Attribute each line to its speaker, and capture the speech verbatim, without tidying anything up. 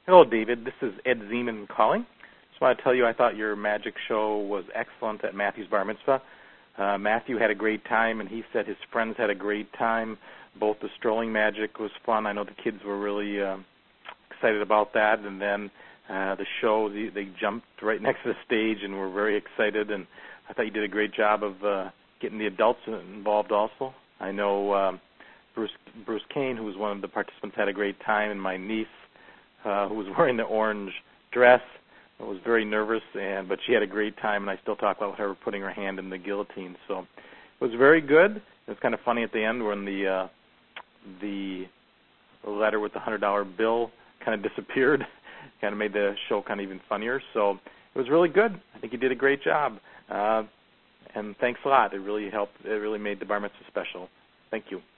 Speaker 1: Hello, David. This is Ed Zeman calling. Just want to tell you I thought your magic show was excellent at Matthew's Bar Mitzvah. Uh, Matthew had a great time, and he said his friends had a great time. Both the strolling magic was fun. I know the kids were really uh, excited about that. And then uh, the show, they, they jumped right next to the stage and were very excited. And I thought you did a great job of uh, getting the adults involved also. I know um, Bruce, Bruce Kane, who was one of the participants, had a great time, and my niece, Uh, who was wearing the orange dress, was very nervous, and but she had a great time, and I still talk about her putting her hand in the guillotine. So it was very good. It was kind of funny at the end when the uh, the letter with the one hundred dollar bill kind of disappeared. Kind of made the show kind of even funnier. So it was really good. I think you did a great job, uh, and thanks a lot. It really helped. It really made the Bar Mitzvah special. Thank you.